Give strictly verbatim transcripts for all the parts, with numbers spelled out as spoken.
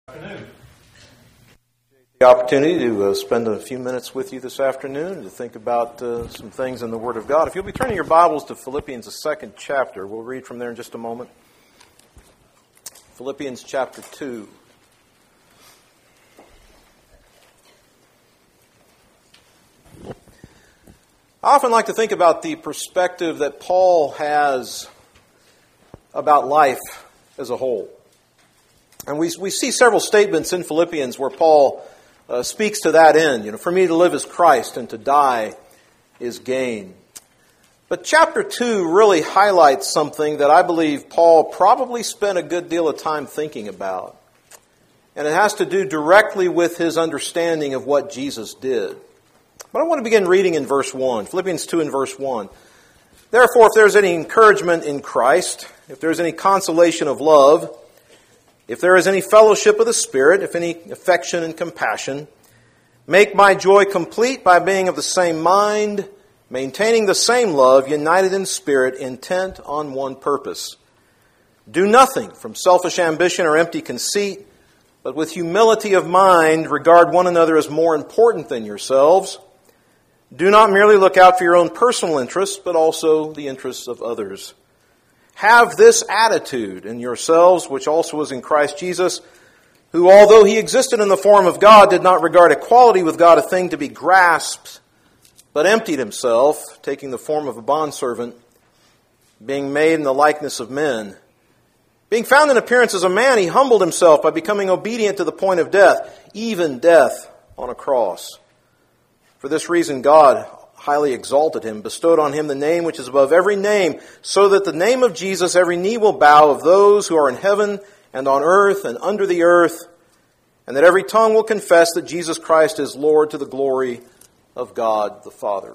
Afternoon. The opportunity to uh, spend a few minutes with you this afternoon to think about uh, some things in the Word of God. If you'll be turning your Bibles to Philippians, the second chapter, we'll read from there in just a moment. Philippians chapter two. I often like to think about the perspective that Paul has about life as a whole. And we we see several statements in Philippians where Paul uh, speaks to that end. You know, for me to live is Christ and to die is gain. But chapter two really highlights something that I believe Paul probably spent a good deal of time thinking about. And it has to do directly with his understanding of what Jesus did. But I want to begin reading in verse one. Philippians two and verse one. Therefore, if there's any encouragement in Christ, if there's any consolation of love, if there is any fellowship of the Spirit, if any affection and compassion, make my joy complete by being of the same mind, maintaining the same love, united in spirit, intent on one purpose. Do nothing from selfish ambition or empty conceit, but with humility of mind regard one another as more important than yourselves. Do not merely look out for your own personal interests, but also the interests of others. Have this attitude in yourselves, which also was in Christ Jesus, who, although he existed in the form of God, did not regard equality with God a thing to be grasped, but emptied himself, taking the form of a bondservant, being made in the likeness of men. Being found in appearance as a man, he humbled himself by becoming obedient to the point of death, even death on a cross. For this reason, God highly exalted him, bestowed on him the name which is above every name, so that the name of Jesus every knee will bow of those who are in heaven and on earth and under the earth, and that every tongue will confess that Jesus Christ is Lord to the glory of God the Father.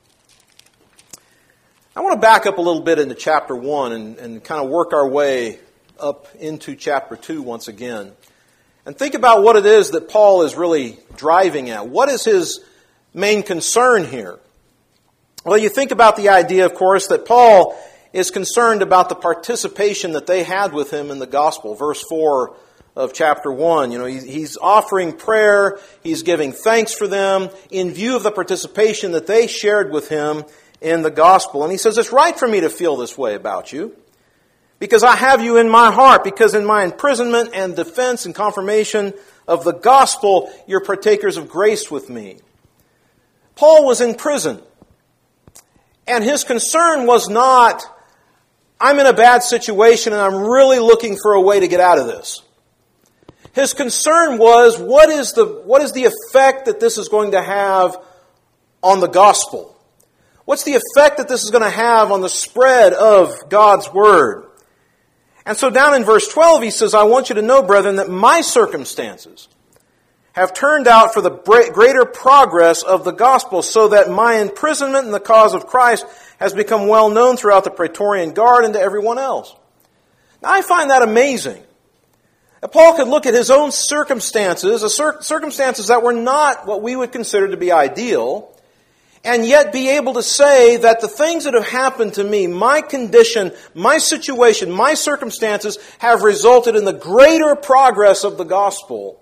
I want to back up a little bit into chapter one and, and kind of work our way up into chapter two once again. And think about what it is that Paul is really driving at. What is his main concern here? Well, you think about the idea, of course, that Paul is concerned about the participation that they had with him in the gospel. Verse four of chapter one, you know, he's offering prayer, he's giving thanks for them in view of the participation that they shared with him in the gospel. And he says, it's right for me to feel this way about you, because I have you in my heart, because in my imprisonment and defense and confirmation of the gospel, you're partakers of grace with me. Paul was in prison. And his concern was not, I'm in a bad situation and I'm really looking for a way to get out of this. His concern was, what is the, what is the effect that this is going to have on the gospel? What's the effect that this is going to have on the spread of God's word? And so down in verse twelve he says, I want you to know, brethren, that my circumstances have turned out for the greater progress of the gospel, so that my imprisonment in the cause of Christ has become well known throughout the Praetorian Guard and to everyone else. Now, I find that amazing. That Paul could look at his own circumstances, circumstances that were not what we would consider to be ideal, and yet be able to say that the things that have happened to me, my condition, my situation, my circumstances, have resulted in the greater progress of the gospel.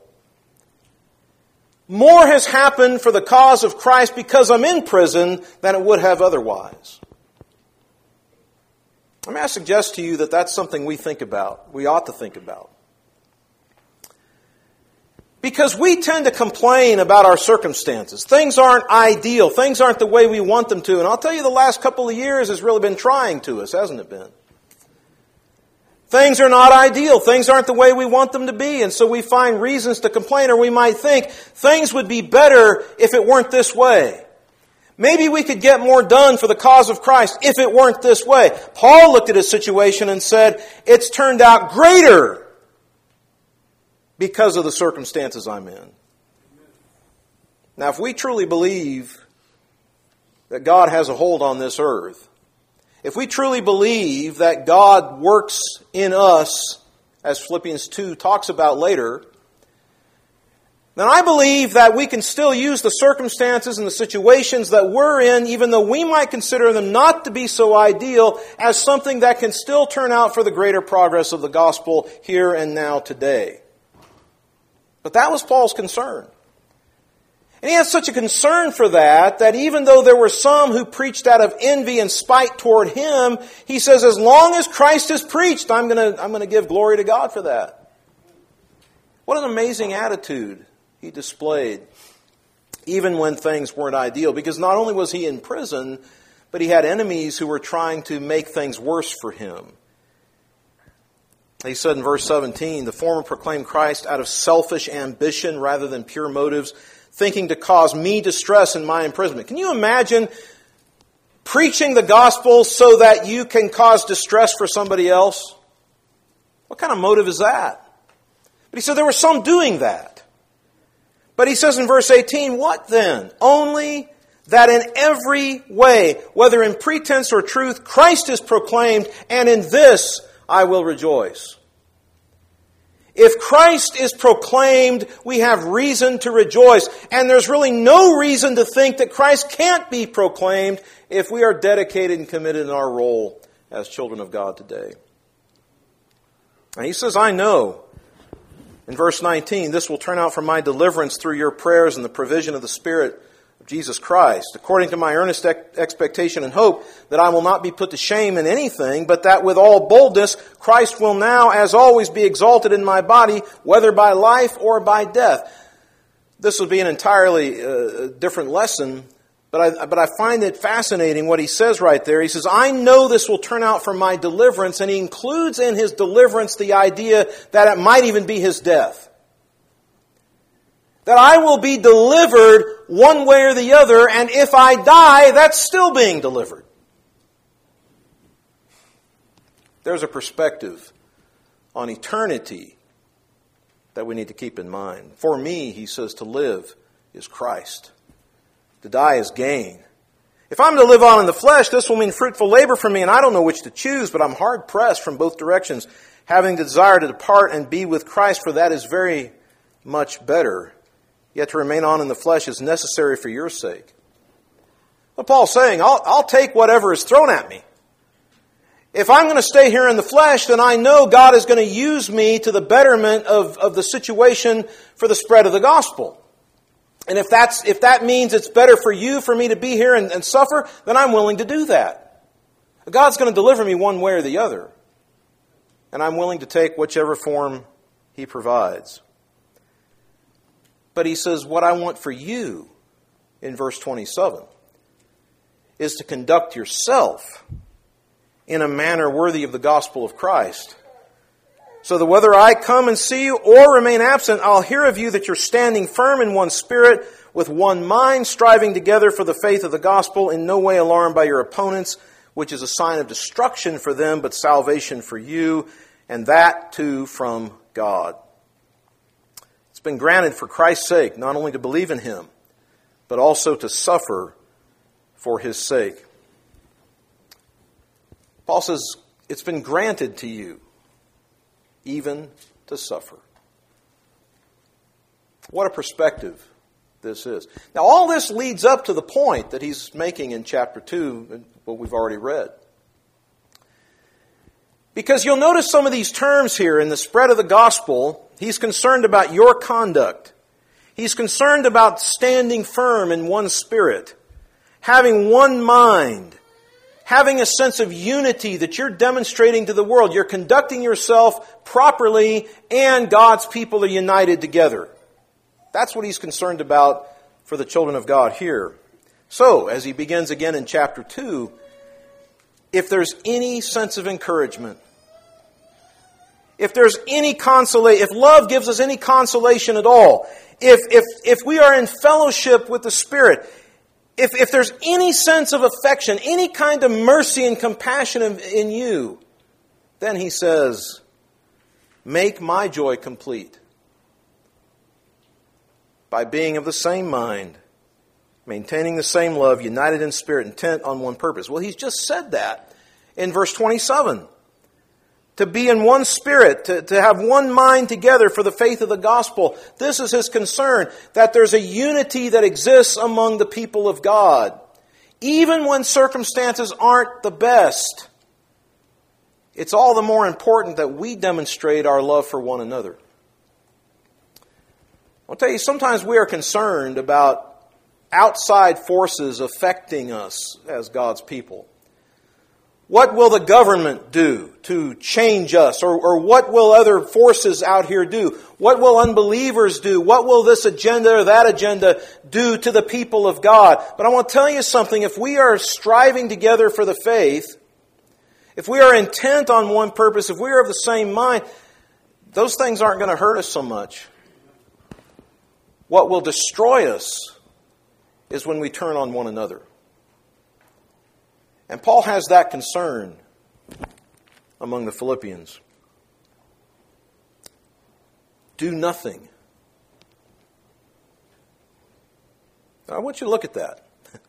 More has happened for the cause of Christ because I'm in prison than it would have otherwise. I mean, I suggest to you that that's something we think about, we ought to think about. Because we tend to complain about our circumstances. Things aren't ideal. Things aren't the way we want them to. And I'll tell you, the last couple of years has really been trying to us, hasn't it been? Things are not ideal. Things aren't the way we want them to be. And so we find reasons to complain, or we might think things would be better if it weren't this way. Maybe we could get more done for the cause of Christ if it weren't this way. Paul looked at his situation and said, it's turned out greater because of the circumstances I'm in. Now, if we truly believe that God has a hold on this earth, if we truly believe that God works in us, as Philippians two talks about later, then I believe that we can still use the circumstances and the situations that we're in, even though we might consider them not to be so ideal, as something that can still turn out for the greater progress of the gospel here and now today. But that was Paul's concern. And he had such a concern for that, that even though there were some who preached out of envy and spite toward him, he says, as long as Christ is preached, I'm going to, I'm going to give glory to God for that. What an amazing attitude he displayed, even when things weren't ideal. Because not only was he in prison, but he had enemies who were trying to make things worse for him. He said in verse seventeen, the former proclaimed Christ out of selfish ambition rather than pure motives, thinking to cause me distress in my imprisonment. Can you imagine preaching the gospel so that you can cause distress for somebody else? What kind of motive is that? But he said there were some doing that. But he says in verse eighteen, what then? Only that in every way, whether in pretense or truth, Christ is proclaimed, and in this I will rejoice. If Christ is proclaimed, we have reason to rejoice. And there's really no reason to think that Christ can't be proclaimed if we are dedicated and committed in our role as children of God today. And he says, I know, in verse nineteen, this will turn out for my deliverance through your prayers and the provision of the Spirit of Jesus Christ, according to my earnest expectation and hope that I will not be put to shame in anything, but that with all boldness Christ will now, as always, be exalted in my body, whether by life or by death. This will be an entirely uh, different lesson, but I, but I find it fascinating what he says right there. He says, I know this will turn out for my deliverance, and he includes in his deliverance the idea that it might even be his death. That I will be delivered one way or the other, and if I die, that's still being delivered. There's a perspective on eternity that we need to keep in mind. For me, he says, to live is Christ. To die is gain. If I'm to live on in the flesh, this will mean fruitful labor for me, and I don't know which to choose, but I'm hard-pressed from both directions, having the desire to depart and be with Christ, for that is very much better. Yet to remain on in the flesh is necessary for your sake. What Paul's saying, I'll, I'll take whatever is thrown at me. If I'm going to stay here in the flesh, then I know God is going to use me to the betterment of, of the situation for the spread of the gospel. And if that's if that means it's better for you for me to be here and, and suffer, then I'm willing to do that. God's going to deliver me one way or the other. And I'm willing to take whichever form He provides. But he says, what I want for you, in verse twenty-seven, is to conduct yourself in a manner worthy of the gospel of Christ. So that whether I come and see you or remain absent, I'll hear of you that you're standing firm in one spirit, with one mind, striving together for the faith of the gospel, in no way alarmed by your opponents, which is a sign of destruction for them, but salvation for you, and that too from God. It's been granted for Christ's sake, not only to believe in Him, but also to suffer for His sake. Paul says, it's been granted to you, even to suffer. What a perspective this is. Now, all this leads up to the point that he's making in chapter two, what we've already read. Because you'll notice some of these terms here in the spread of the gospel. He's concerned about your conduct. He's concerned about standing firm in one spirit, having one mind, having a sense of unity that you're demonstrating to the world. You're conducting yourself properly, and God's people are united together. That's what he's concerned about for the children of God here. So, as he begins again in chapter two, if there's any sense of encouragement, if there's any consolation, if love gives us any consolation at all, if if if we are in fellowship with the Spirit, if if there's any sense of affection, any kind of mercy and compassion in, in you, then he says, make my joy complete by being of the same mind, maintaining the same love, united in spirit, intent on one purpose. Well, he's just said that in verse twenty-seven. To be in one spirit, to, to have one mind together for the faith of the gospel. This is his concern, that there's a unity that exists among the people of God. Even when circumstances aren't the best, it's all the more important that we demonstrate our love for one another. I'll tell you, sometimes we are concerned about outside forces affecting us as God's people. What will the government do to change us? Or, or what will other forces out here do? What will unbelievers do? What will this agenda or that agenda do to the people of God? But I want to tell you something. If we are striving together for the faith, if we are intent on one purpose, if we are of the same mind, those things aren't going to hurt us so much. What will destroy us is when we turn on one another. And Paul has that concern among the Philippians. Do nothing. I want you to look at that.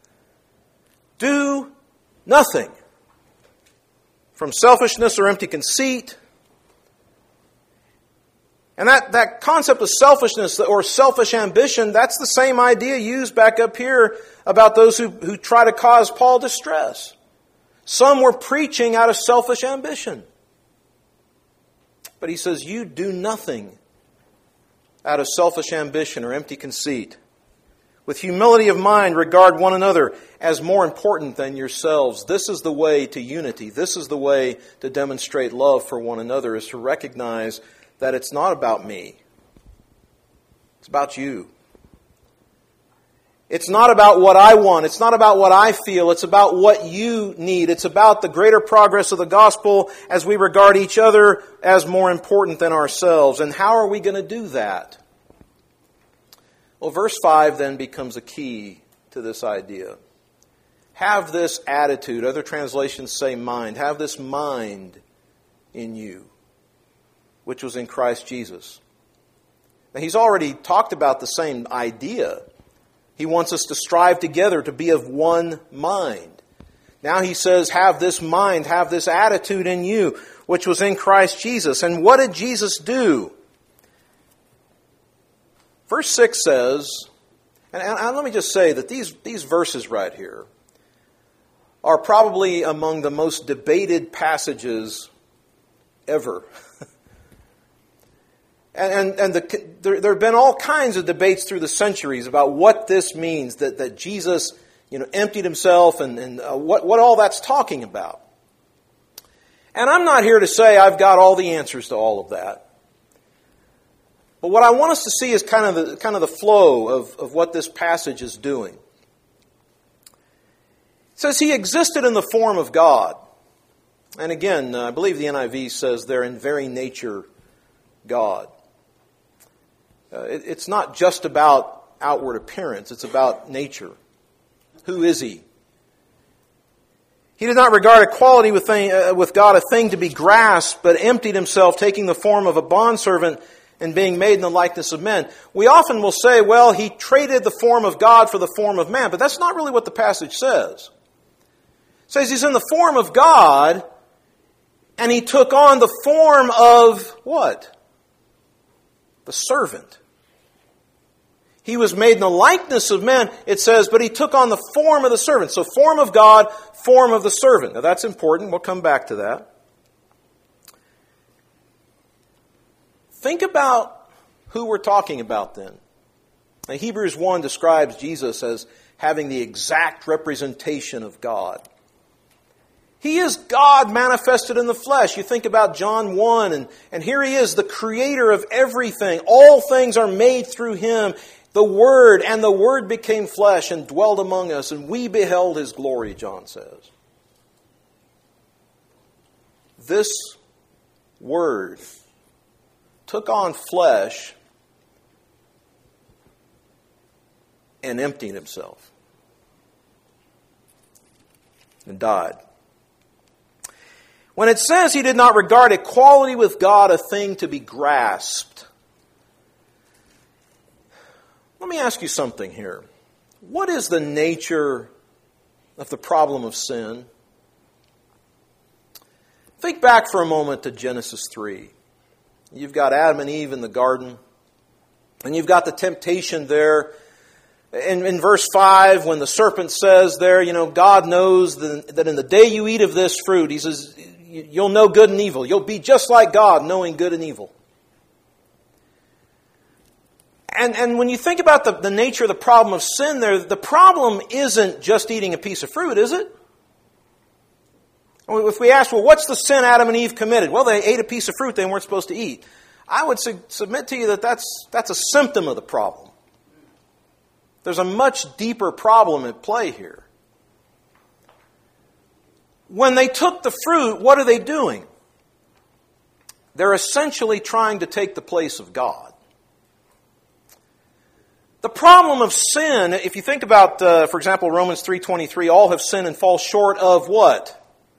Do nothing. From selfishness or empty conceit. And that, that concept of selfishness or selfish ambition, that's the same idea used back up here about those who, who try to cause Paul distress. Some were preaching out of selfish ambition. But he says, you do nothing out of selfish ambition or empty conceit. With humility of mind, regard one another as more important than yourselves. This is the way to unity. This is the way to demonstrate love for one another, is to recognize that it's not about me. It's about you. It's not about what I want. It's not about what I feel. It's about what you need. It's about the greater progress of the gospel as we regard each other as more important than ourselves. And how are we going to do that? Well, verse five then becomes a key to this idea. Have this attitude. Other translations say mind. Have this mind in you, which was in Christ Jesus. Now, he's already talked about the same idea. He wants us to strive together to be of one mind. Now he says, have this mind, have this attitude in you, which was in Christ Jesus. And what did Jesus do? Verse six says, and, and let me just say that these, these verses right here are probably among the most debated passages ever. And, and, and the, there, there have been all kinds of debates through the centuries about what this means, that, that Jesus, you know, emptied himself and, and uh, what, what all that's talking about. And I'm not here to say I've got all the answers to all of that. But what I want us to see is kind of the, kind of the flow of, of what this passage is doing. It says he existed in the form of God. And again, uh, I believe the N I V says they're in very nature God. Uh, it, it's not just about outward appearance. It's about nature. Who is he? He did not regard equality with, thing, uh, with God a thing to be grasped, but emptied himself, taking the form of a bondservant and being made in the likeness of men. We often will say, well, he traded the form of God for the form of man, but that's not really what the passage says. It says he's in the form of God, and he took on the form of what? The servant. He was made in the likeness of men, it says, but he took on the form of the servant. So form of God, form of the servant. Now that's important. We'll come back to that. Think about who we're talking about then. Now, Hebrews one describes Jesus as having the exact representation of God. He is God manifested in the flesh. You think about John one, and, and here he is, the creator of everything. All things are made through him. The Word, and the Word became flesh and dwelled among us, and we beheld his glory, John says. This Word took on flesh and emptied himself and died. When it says he did not regard equality with God a thing to be grasped, let me ask you something here. What is the nature of the problem of sin? Think back for a moment to Genesis three. You've got Adam and Eve in the garden, and you've got the temptation there. In, in verse five, when the serpent says there, you know, God knows the, that in the day you eat of this fruit, he says, you'll know good and evil. You'll be just like God, knowing good and evil. And, and when you think about the, the nature of the problem of sin there, the problem isn't just eating a piece of fruit, is it? If we ask, well, what's the sin Adam and Eve committed? Well, they ate a piece of fruit they weren't supposed to eat. I would su- submit to you that that's, that's a symptom of the problem. There's a much deeper problem at play here. When they took the fruit, what are they doing? They're essentially trying to take the place of God. The problem of sin, if you think about, uh, for example, Romans three twenty-three, all have sinned and fall short of what?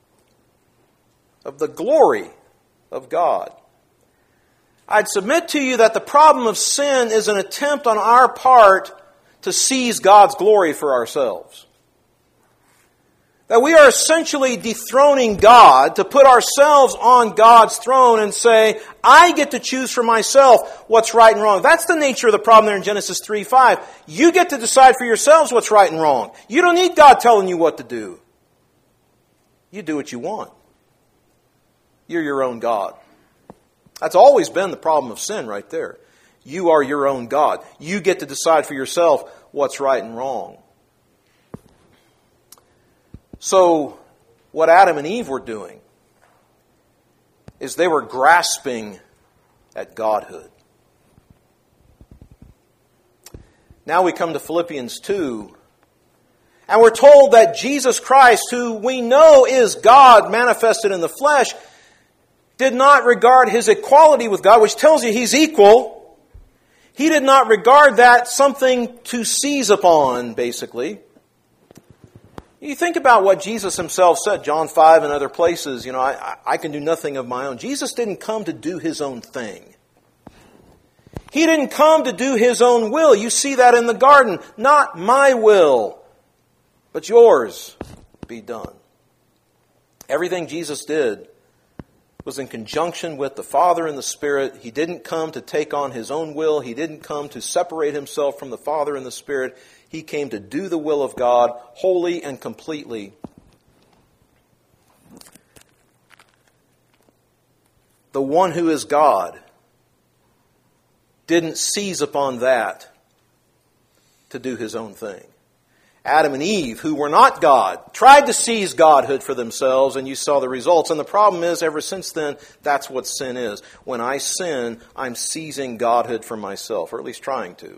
Of the glory of God. I'd submit to you that the problem of sin is an attempt on our part to seize God's glory for ourselves. That we are essentially dethroning God to put ourselves on God's throne and say, I get to choose for myself what's right and wrong. That's the nature of the problem there in Genesis three five. You get to decide for yourselves what's right and wrong. You don't need God telling you what to do. You do what you want. You're your own God. That's always been the problem of sin right there. You are your own God. You get to decide for yourself what's right and wrong. So, what Adam and Eve were doing is they were grasping at Godhood. Now we come to Philippians two, and we're told that Jesus Christ, who we know is God manifested in the flesh, did not regard His equality with God, which tells you He's equal. He did not regard that something to seize upon, basically. You think about what Jesus Himself said, John five and other places, you know, I, I can do nothing of my own. Jesus didn't come to do His own thing. He didn't come to do His own will. You see that in the garden. Not my will, but yours be done. Everything Jesus did was in conjunction with the Father and the Spirit. He didn't come to take on His own will. He didn't come to separate Himself from the Father and the Spirit. He came to do the will of God wholly and completely. The one who is God didn't seize upon that to do His own thing. Adam and Eve, who were not God, tried to seize Godhood for themselves, and you saw the results. And the problem is, ever since then, that's what sin is. When I sin, I'm seizing Godhood for myself, or at least trying to.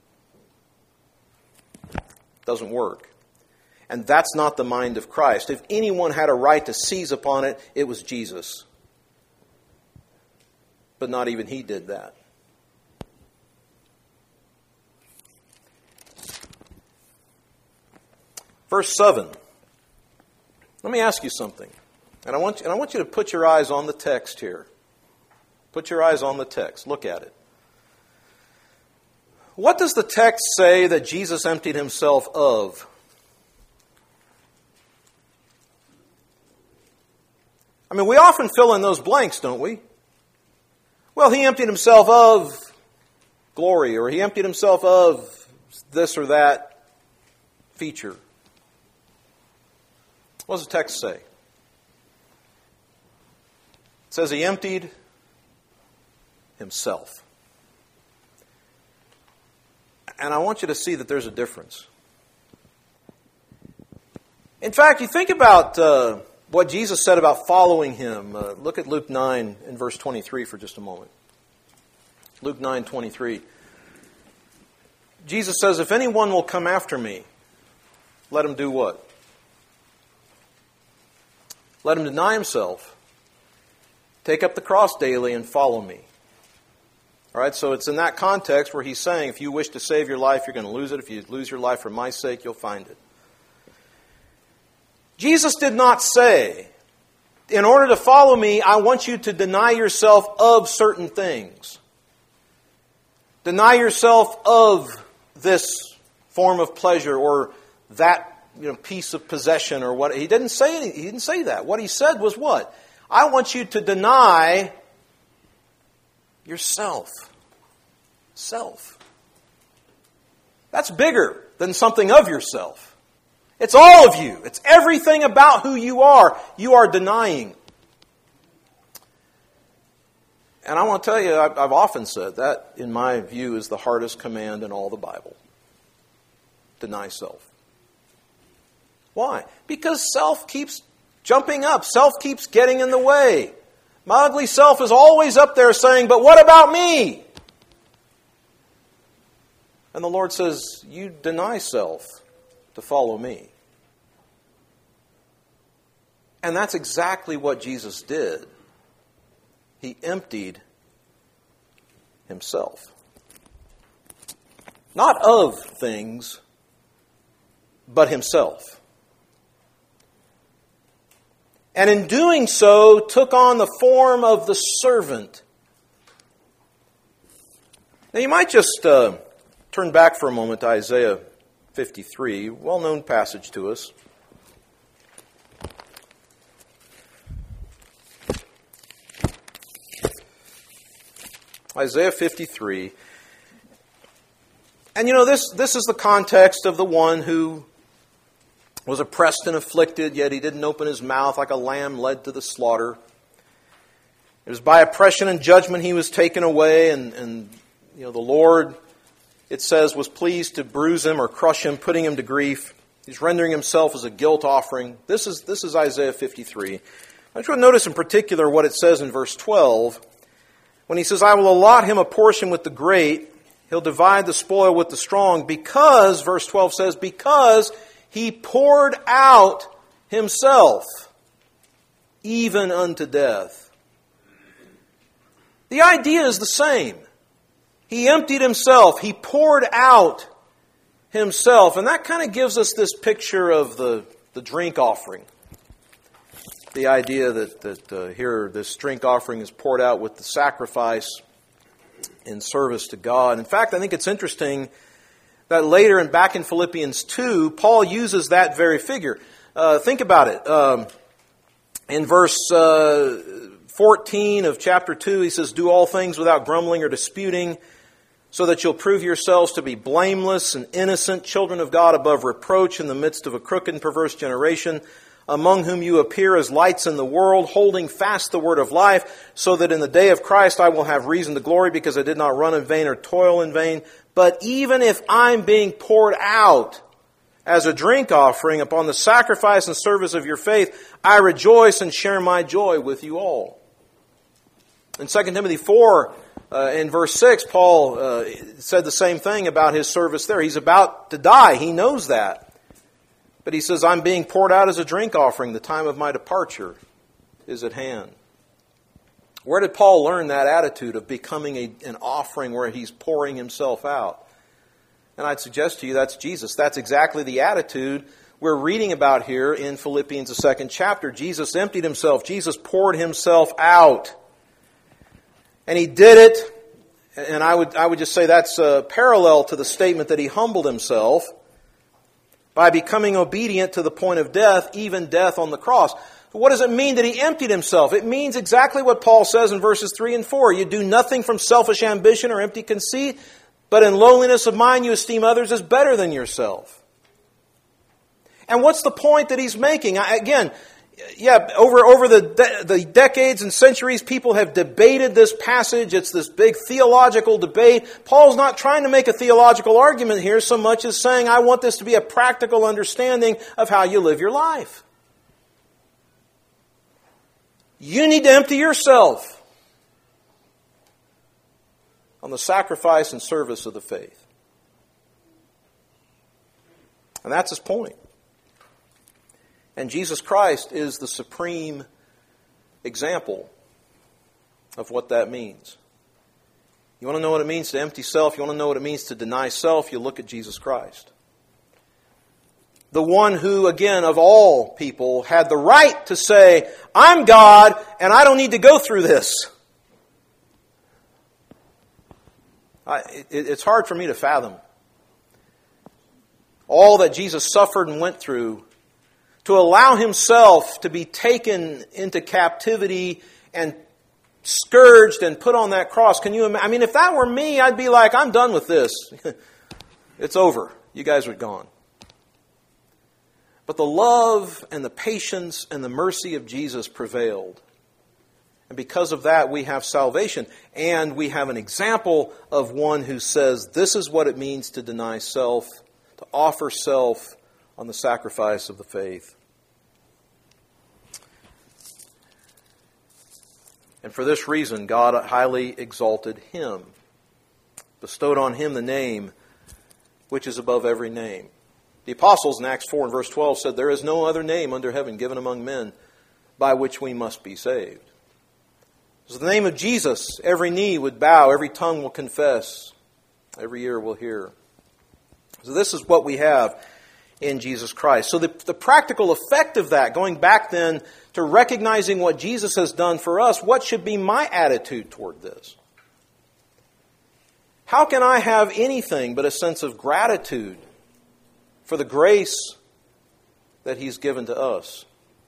Doesn't work. And that's not the mind of Christ. If anyone had a right to seize upon it, it was Jesus. But not even He did that. Verse seven. Let me ask you something. And I want you, and I want you to put your eyes on the text here. Put your eyes on the text. Look at it. What does the text say that Jesus emptied Himself of? I mean, we often fill in those blanks, don't we? Well, He emptied Himself of glory, or He emptied Himself of this or that feature. What does the text say? It says He emptied Himself. And I want you to see that there's a difference. In fact, you think about uh, what Jesus said about following Him. Uh, look at Luke nine and verse twenty-three for just a moment. Luke nine twenty-three. Jesus says, if anyone will come after me, let him do what? Let him deny himself, take up the cross daily, and follow me. All right, so it's in that context where He's saying, if you wish to save your life, you're going to lose it. If you lose your life for my sake, you'll find it. Jesus did not say, in order to follow me, I want you to deny yourself of certain things. Deny yourself of this form of pleasure or that, you know, piece of possession or what. He didn't say any, he didn't say that. What He said was what? I want you to deny yourself. Self. That's bigger than something of yourself. It's all of you. It's everything about who you are. You are denying. And I want to tell you, I've, I've often said that, in my view, is the hardest command in all the Bible. Deny self. Why? Because self keeps jumping up. Self keeps getting in the way. My ugly self is always up there saying, but what about me? And the Lord says, you deny self to follow me. And that's exactly what Jesus did. He emptied himself. Not of things, but himself. And in doing so, took on the form of the servant. Now you might just uh, turn back for a moment to Isaiah fifty-three, well-known passage to us. Isaiah fifty-three. And you know, this, this is the context of the one who was oppressed and afflicted, yet he didn't open his mouth, like a lamb led to the slaughter. It was by oppression and judgment he was taken away, and, and you know, the Lord, it says, was pleased to bruise him or crush him, putting him to grief. He's rendering himself as a guilt offering. This is, this is Isaiah fifty-three. I just want to notice in particular what it says in verse twelve. When he says, I will allot him a portion with the great, he'll divide the spoil with the strong, because, verse twelve says, because he poured out himself, even unto death. The idea is the same. He emptied himself. He poured out himself. And that kind of gives us this picture of the, the drink offering. The idea that, that uh, here this drink offering is poured out with the sacrifice in service to God. In fact, I think it's interesting that later and back in Philippians two, Paul uses that very figure. Uh, think about it. Um, in verse uh, fourteen of chapter two, he says, do all things without grumbling or disputing, so that you'll prove yourselves to be blameless and innocent, children of God above reproach in the midst of a crooked and perverse generation, among whom you appear as lights in the world, holding fast the word of life, so that in the day of Christ I will have reason to glory, because I did not run in vain or toil in vain. But even if I'm being poured out as a drink offering upon the sacrifice and service of your faith, I rejoice and share my joy with you all. In Second Timothy four, uh, in verse six, Paul uh, said the same thing about his service there. He's about to die. He knows that. But he says, I'm being poured out as a drink offering. The time of my departure is at hand. Where did Paul learn that attitude of becoming a, an offering where he's pouring himself out? And I'd suggest to you that's Jesus. That's exactly the attitude we're reading about here in Philippians, the second chapter. Jesus emptied himself. Jesus poured himself out. And he did it, and I would, I would just say that's uh, parallel to the statement that he humbled himself by becoming obedient to the point of death, even death on the cross. What does it mean that he emptied himself? It means exactly what Paul says in verses three and four. You do nothing from selfish ambition or empty conceit, but in lowliness of mind you esteem others as better than yourself. And what's the point that he's making? I, again, yeah, over, over the, de- the decades and centuries, people have debated this passage. It's this big theological debate. Paul's not trying to make a theological argument here so much as saying, I want this to be a practical understanding of how you live your life. You need to empty yourself on the sacrifice and service of the faith. And that's his point. And Jesus Christ is the supreme example of what that means. You want to know what it means to empty self? You want to know what it means to deny self? You look at Jesus Christ. The one who, again, of all people, had the right to say, I'm God, and I don't need to go through this. I, it, it's hard for me to fathom all that Jesus suffered and went through to allow himself to be taken into captivity and scourged and put on that cross. Can you imagine? I mean, if that were me, I'd be like, I'm done with this. It's over. You guys are gone. But the love and the patience and the mercy of Jesus prevailed. And because of that, we have salvation. And we have an example of one who says, this is what it means to deny self, to offer self on the sacrifice of the faith. And for this reason, God highly exalted him, bestowed on him the name which is above every name. The apostles in Acts four and verse twelve said, there is no other name under heaven given among men by which we must be saved. So the name of Jesus, every knee would bow, every tongue will confess, every ear will hear. So this is what we have in Jesus Christ. So the, the practical effect of that, going back then to recognizing what Jesus has done for us, what should be my attitude toward this? How can I have anything but a sense of gratitude for the grace that He's given to us?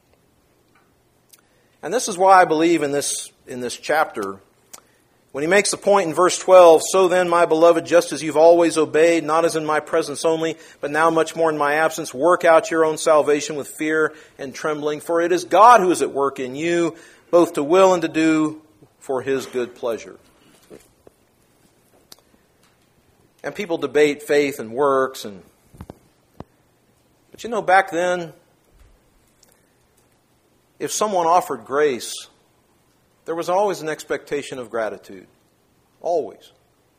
And this is why I believe in this, in this chapter, when he makes the point in verse twelve, so then, my beloved, just as you've always obeyed, not as in my presence only, but now much more in my absence, work out your own salvation with fear and trembling, for it is God who is at work in you, both to will and to do for His good pleasure. And people debate faith and works, and but you know, back then, if someone offered grace, there was always an expectation of gratitude. Always.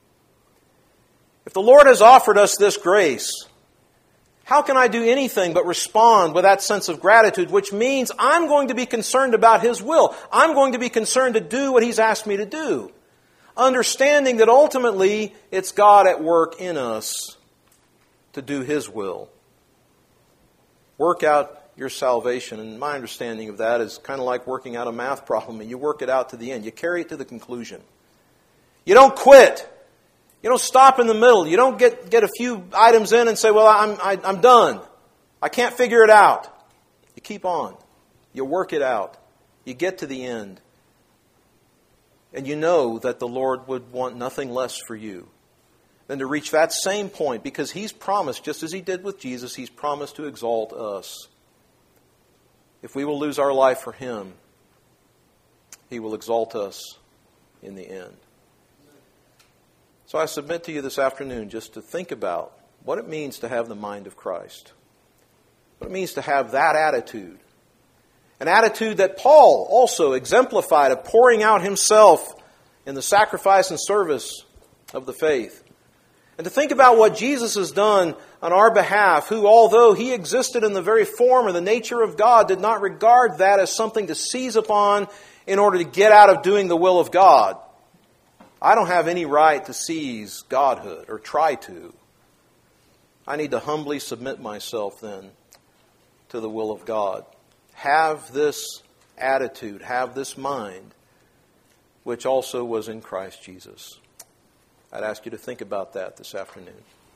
If the Lord has offered us this grace, how can I do anything but respond with that sense of gratitude, which means I'm going to be concerned about His will. I'm going to be concerned to do what He's asked me to do. Understanding that ultimately it's God at work in us to do His will. Work out your salvation. And my understanding of that is kind of like working out a math problem. And you work it out to the end. You carry it to the conclusion. You don't quit. You don't stop in the middle. You don't get, get a few items in and say, well, I'm, I, I'm done. I can't figure it out. You keep on. You work it out. You get to the end. And you know that the Lord would want nothing less for you than to reach that same point, because He's promised, just as He did with Jesus, He's promised to exalt us. If we will lose our life for Him, He will exalt us in the end. So I submit to you this afternoon just to think about what it means to have the mind of Christ. What it means to have that attitude. An attitude that Paul also exemplified of pouring out himself in the sacrifice and service of the faith. And to think about what Jesus has done on our behalf, who, although He existed in the very form or the nature of God, did not regard that as something to seize upon in order to get out of doing the will of God. I don't have any right to seize Godhood or try to. I need to humbly submit myself then to the will of God. Have this attitude, have this mind, which also was in Christ Jesus. I'd ask you to think about that this afternoon.